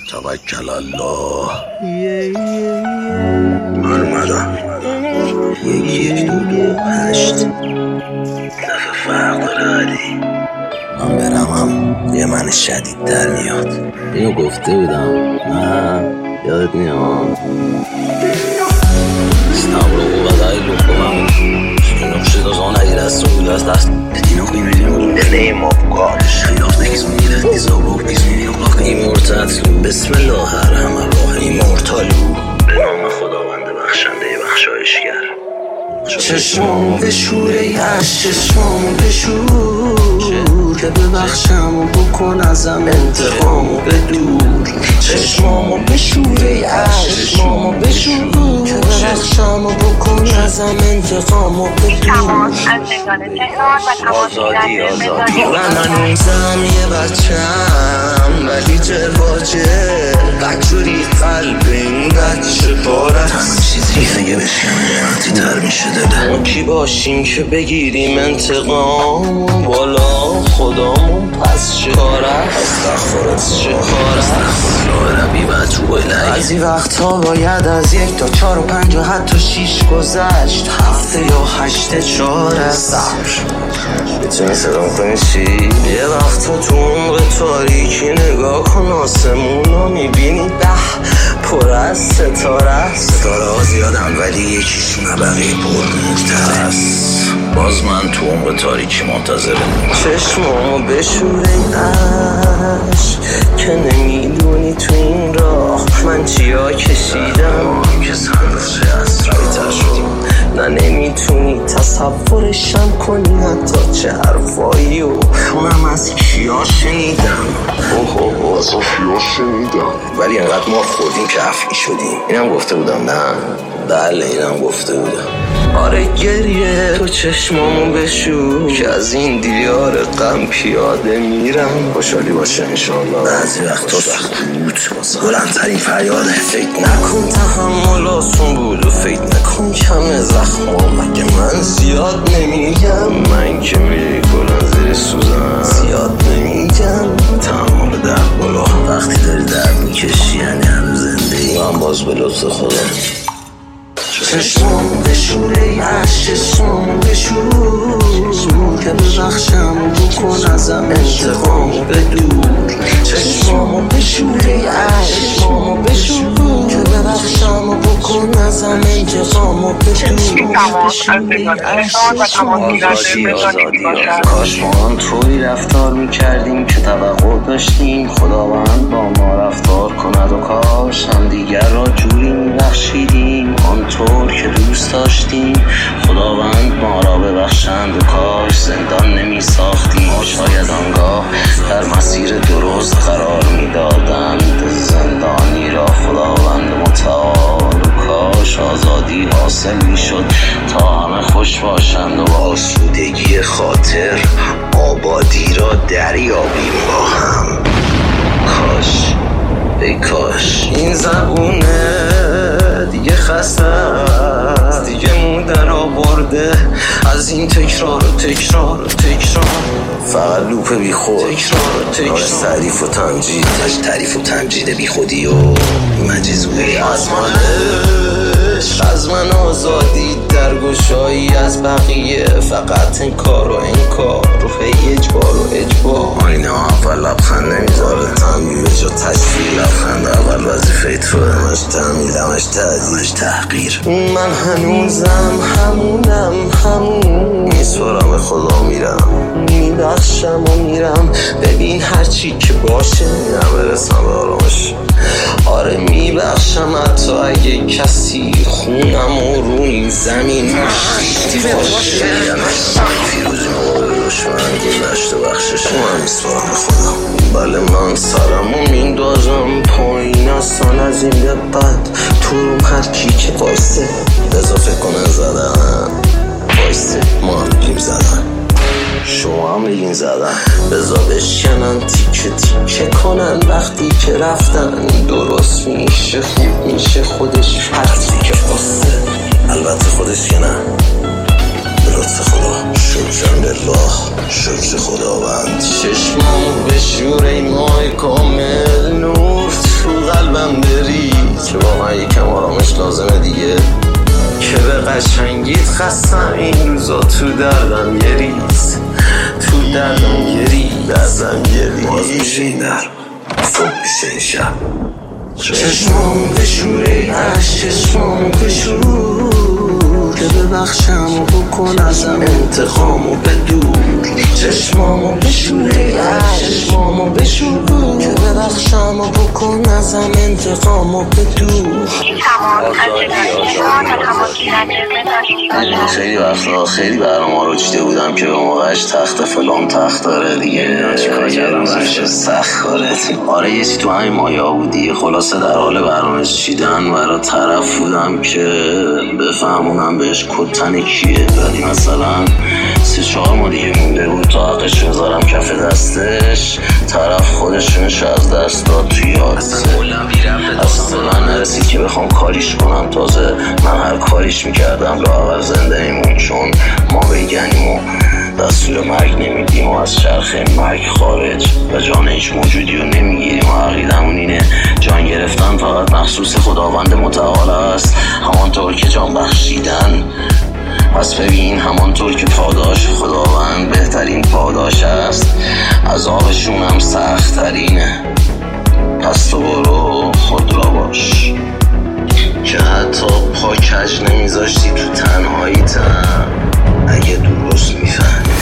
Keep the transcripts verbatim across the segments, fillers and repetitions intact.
توکل الله. من اومدم. یک یک دو دو هشت دفعه فرق داره علی. من برم هم یه من شدید در میاد. اینو گفته بودم نه یادت میاد. استمرو و دایلو کنم اینو شده زانه ای دست و دست دست اینو قیمه the name of God شیلاف نکیزون میره ایزابو بیزون یقلاق ایمورتتلو بسم الله الرحمن الرحیم ایمورتالو به نام خداوند بخشنده بخشایشگر. چشمامو بشور ای عشق چشمامو بشور که ببخشم و بکن ازم انتقامو بدور. چشمامو بشور ای عشق چشمامو بشور که ببخشم و بکن ازم انتقامو بدور. آزادی آزادی من هنوزم یه بچم ولی جواجه بکجوری قلب این بچه بارت همه چیزی دیگه بشکنه وقتی تر میشه داده. ما کی باشیم که بگیریم انتقام بالا خدامون پس چه کار است استغفرت چه کار است ربی و تو الهی. بعضی وقتا باید از یک تا چار و پنج و حتی شیش گذشت هفته یا هشت چار است. میتونی صدام کنی چی؟ یه وقتا تو عمق تاریکی نگاه کن آسمون رو میبینی ده پر از ستاره است. ستاره ها زیادن ولی یکیشون بقیه پر نورتر است. باز من تو عمق تاریکی منتظرم. چشمامو بشور ای عشق که نمیدونی تو این راه من چیا کشیدم که صندوقچه اسرائیل شدیم. نه نمیتونی تصورشم کنی حتی چه حرفایی و اونم از کیا شنیدم. اوه اوه از کیا شنیدم ولی انقدر ما خوردیم که افعی شدیم. اینم گفته بودم نه بله اینم گفته بودم. آره گریه تو چشمامو بشور که از این دیار غم پیاده میرم. خوشحالی باشه انشالله. بعضی وقتا سخت بود بلندترین فریاده. فکر نکن تحمل آسون بود و فکر نکن کم زخما مگه من زیاد نمیگم. من که میری کلان زیر سوزن زیاد نمیگم. تحمل درد بالا وقتی داری درد میکشی یعنی هنوز زنده ای. من باز به لطف خودم. چشمامو بشور ای عشق چشمامو بشور که ببخشم و بکن ازم انتقامو بدور. چشمامو بشور ای عشق چشمامو بشور که ببخشم و بکن ازم انتقامو بدور. آزادی آزادی کاش ما هم طوری رفتار میکردیم که توقع داشتیم خداوند با ما رفتار کند و کاش هم دیگر را جوری میبخشیدیم آنطور که دوست داشتیم خداوند ما را ببخشند و کاش زندان نمی ساختیم. شاید آنگاه در مسیر درست قرار می دادند زندانی را خداوند متعال و کاش آزادی حاصل می شد تا همه خوش باشند و با آسودگی خاطر آبادی را دریابیم با هم. کاش ای کاش این زبونه دیگه خسته است دیگه مو در آورده از این تکرار و تکرار و تکرار. فقط لوپ بی خود تکرار و تکرار تعریف و تمجید تش تعریف و تمجید بی خودی و مجزوی از منش از من آزادی در گشایی از بقیه فقط انکار و انکار روح اجبار و اجبار. آینه اول لبخند نمیذاره تنبیه جا تشفیه لبخند اول وظیفه توه همش تحمیل همش تعدیل تحقیر. من هنوزم همونم همون میسپارم به خدا میرم میبخشم و میرم. ببین هرچی که باشه میرم برسم به آرامش. آره میبخشم حتی اگه کسی خونم و رو این زمین باشه. فیروزی مقابل دشمن گذشت و بخشش من میسپارم به خدا. بله من سرمو میندازم پایین اصلا از این به بعد تو روم هر کی که وایسته اضافه کنه زدن وایسته ما هم بگیم زدن شما هم بگین زدن بزا بشکنن تیکه تیکه کنن وقتی که رفتن درست میشه خوب میشه خودش هرچی که خواسته البته خودش که نه به لطف خدا شکر بالله شکر خداوند. چشمامو بشور ای ماه کامل نور تو قلبم بری که واقعا یکم آرامش لازمه دیگه، که به قشنگیت خستم این روزا، تو دردم یه ریز، تو دردم یه ریز، دردم یه ریز. باز میشه این در صبح میشه این شب، چشمامو بشوره عشق چشمامو بشور، که ببخشم و بکن ازم انتقامو بدور، چشمامو بشوره عشق چشمامو بشور، که ببخشم و بکن ازم انتقامو بدور. خیلی وقتا خیلی برنامه رو چیده بودم که به موقعش تخت فلان تخت داره دیگه، چیکار کردم برش سخت کاره. آره یه چی تو همین مایه بود دیگه. خلاصه در حال برنامه چیدن برای طرف بودم که بفهمونم بهش کتن کیه، ولی مثلا سه چهار ما دیگه مونده بود تا حقش بذارم کف دستش، طرف خودشونش از دست داد توی حادثه. اصلا به من نرسید که بخوام کاریش کنم، تازه من هر کاریش میکردم لااقل زنده میمون، چون ما بگنیم و دستور مرگ نمیدیم و از چرخه مرگ خارج و جان هیچ موجودی رو نمیگیریم و عقیدمون اینه جان گرفتن فقط مخصوص خداوند متعال است، همانطور که جان بخشیدن. پس ببین همانطور که پاداش خداوند بهترین پاداش است، عذابشون هم سخت ترینه. پس تو برو خود را باش که حتی پا کج نمیذاشتی تو تنهاییتم، اگه درست میفهمیدی.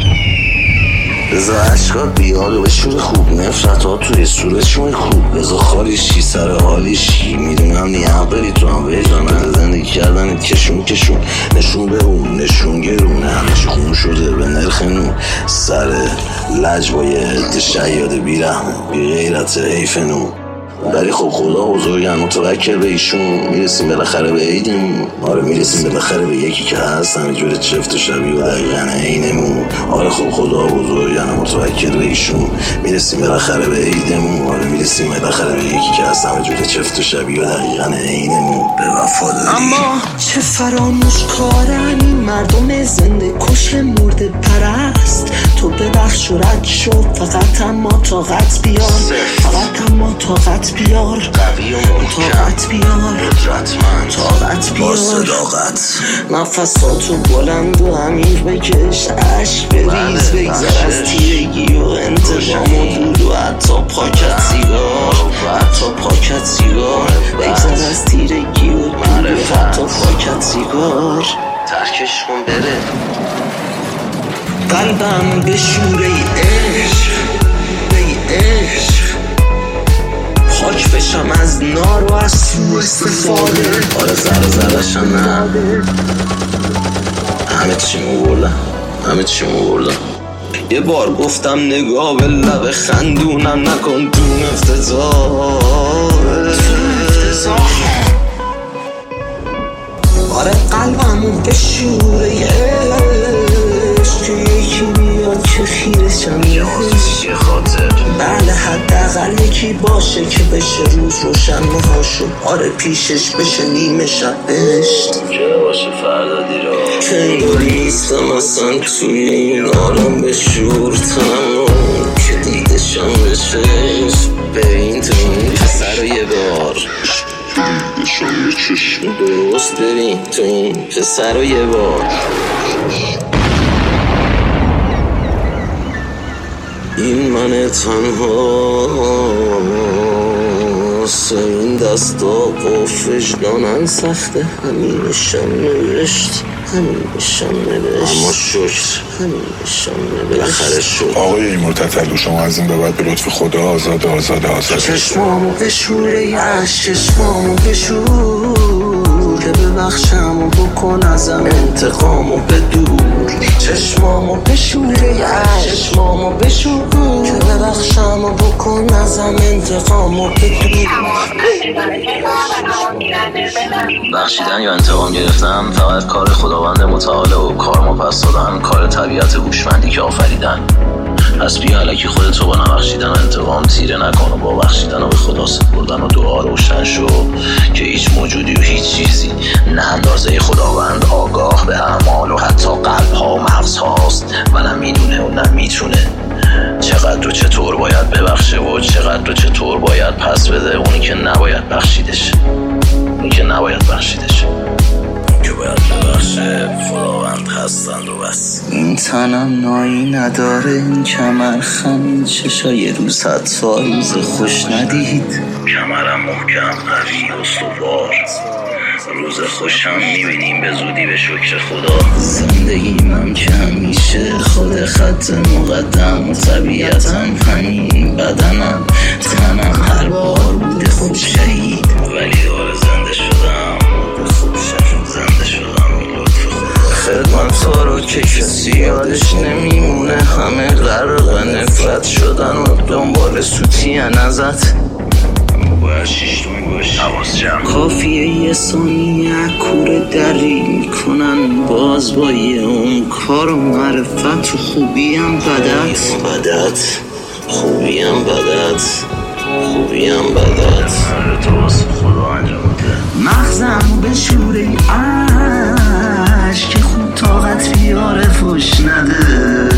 بذار عشقات بیاد و به شور خوب، نفرت توی صورتشون خوب، بذار خالیشی سر حالیشی، میدونم نیه بری تو هم ویجانه زندگی کردن کشون کشون، نشون به اون نشون گرونه، همش خون شده به نرخ نون، سر لج با یه عده شیاد بیرحمه بی غیرت حیف نون. ولی خب خدا بزرگن متوکل به ایشون، میرسیم بالاخره به عیدمون. آره میرسیم بالاخره به یکی که هست همینجور چفت و شبیه و دقیقا عینمون. آره خب خدا بزرگن متوکل به ایشون، میرسیم بالاخره به عیدمون. آره میرسیم بالاخره به یکی که هست همینجور چفت و شبیه و دقیقا عینمون. به وفاداری. اما چه فراموش کارن این مردم زنده کش مرده پرست، تو ببخش و رد شو فقط اما طاقت بیار، فقط اما طاقت بیار، قوی و طاقت بیار، قدرتمند، طاقت بیار، با صداقت. نفساتو بلند و عمیق بکش، عشق بریز، بگذر از تیرگی و انتقام و دود و حتی پاکت سیگار، حتی پاکت سیگار، بگذر از تیرگی و دود و حتی پاکت سیگار. ترکش کن بره قلبم به شوره عشق، ای عشق خاک بشم از نار و از سو استفاده. آره ذره ذره‌شم نه، همه چیمو بردم، همه چیمو بردم. یه بار گفتم نگاه به لب خندونم نکن تو افتضاح. آره قلبمو به شوره عشق، که یکی بیاد که خیرشم یه خاطر، بله حداقل یکی باشه که بشه روز روشن مهاشو. آره پیشش بشه نیمه شب بهشت، که باشه فردا دیرا، که انگاری نیستم اصلا توی این آرام به شور تنم، که دیدشم بشه. ببین تو این پسر رو یه بار، دیدشم به چشم درست، ببین تو این پسر رو یه بار. این من تنها این دستا قفش دانن سخته، همینشم نوشت، همینشم نوشت، اما شکر همینشم نوشت، بالاخره شد. آقای ایمور تتلو شما از این به بعد به لطف خدا آزاد آزاد آزاد. چشمامو بشوره عشق چشمامو بشور، که ببخشم و بکن ازم انتقامو بدور، چشمامو بشوره عشق چشمامو بشور، که ببخشم و بکن ازم انتقامو بدور. بخشیدن یا انتقام گرفتن فقط کار خداوند متعال و کار ما پس دادن کار طبیعت هوشمندی که آفریدن. پس بیا الکی خودتو با نبخشیدن و انتقام تیره نکن و با بخشیدن و به خدا سپردن و دعا روشن شو که هیچ موجودی و هیچ چیزی نه اندازه خداوند آگاه به اعمال و حتی قلب ها و مغز هاست و نه میدونه و نه میتونه چقدر و چطور باید ببخشه و و چقدر و چطور باید پس بده اونی که نباید بخشیدش، اونی که نباید بخشیدش، اونی که باید ببخشه خداوند هستند و بس. این تنم نایی نداره، این کمر خم چشای روز حتی روز خوش ندید، کمرم محکم قوی و استوار، روز خوشم میبینیم به زودی به شکر خدا. زندگیم هم که همیشه خود خط مقدم و طبیعتم همین، بدنم تنم هر بار بوده خوب شهید، ولی داره زنده شدم، خوب شهید زنده شدم، این لطف خدا. خدمت ها رو که کسی یادش نمیمونه، همه غرق نفرت شدن و دنبال سوتین ازت، باید شیشتون باشی حواس جمع. کافیه یه ثانیه کوره دری میکنن باز با یه اون کار و معرفت و خوبیم بدت، بدت خوبیم بدت خوبیم بدت تو واسه خدا انجام بده. مغزم به شوره عشق که خوب طاقت بیاره فش نده،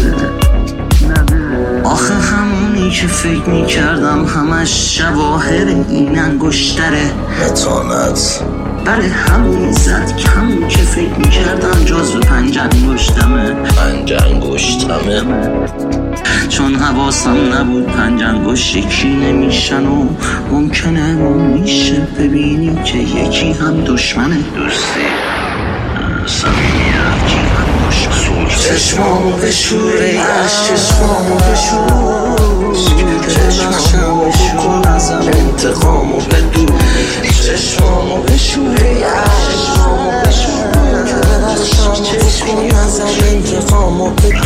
آخه همونی که فکر میکردم همش شواهر این انگشتره متانت، برای همونی زد کمون که فکر میکردم جزو پنج انگشتمه، پنج انگشتمه، چون حواسم نبود پنج انگشت یکی نمیشن و ممکنه و میشه ببینی که یکی هم دشمنه. دوستی صمیمیت کی هم دشمن، چشمامو به شوره عشق، چشمامو به شور، چشمامو بکن ازم انتقامو بدو، چشمامو به شوره عشق، چشمامو به شور، چشمامو ازم انتقامو بدو.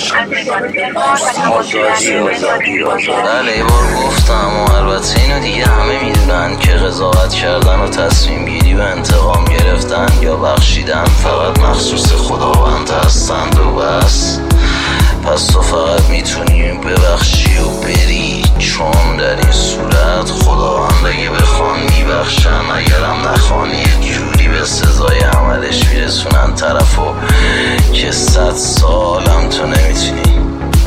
آزادی آزادی آزادی. بله یه بار گفتم و البته اینو دیگه همه میدونن که قضاوت کردن و تصمیم گیری و انتقام گرفتن یا بخشیدن فقط مخصوص خداوند هستند و بس. پس تو فقط میتونی ببخشی و بری، چون در این صورت خداوند اگه بخوان میبخشن، اگرم نخوان یک جوری به سزای عملش میرسونن طرفو که صد سالم تو نمیتونی.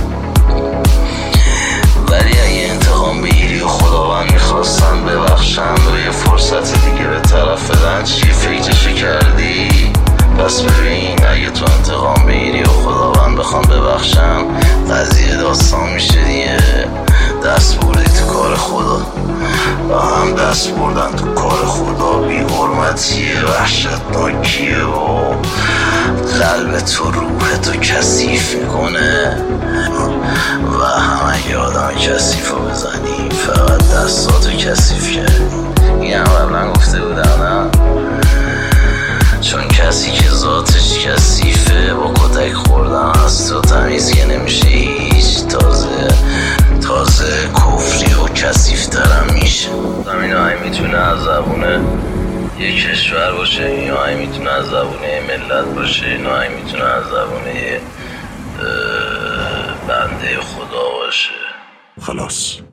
ولی اگه انتقام بگیری و خداوند میخواستن ببخشن و یه فرصت دیگه به طرف بدن، چی فکرشو کردی؟ پس ببین اگه تو انتقام بگیری و خداوند بخوان ببخشن، قضیه داستان میشه دیگه، دست بردی تو کار خدا و هم دست بردن تو کار خدا بی حرمتیه، وحشتناکیه و قلب تو روح تو کثیف میکنه و هم اگه آدم کثیف رو بزنی فقط دستاتو کثیف کردی. این هم قبلا گفته بودم نه؟ چون کسی که ذاتش کثیفه با کتک خوردن از تو تمیز که نمیشه هیچ، تازه تازه کفری و کثیفترم میشه. این آهی میتونه از زبونه یه کشور باشه، این آهی میتونه از زبونه ملت باشه، این آهی میتونه از زبونه بنده خدا باشه. خلاص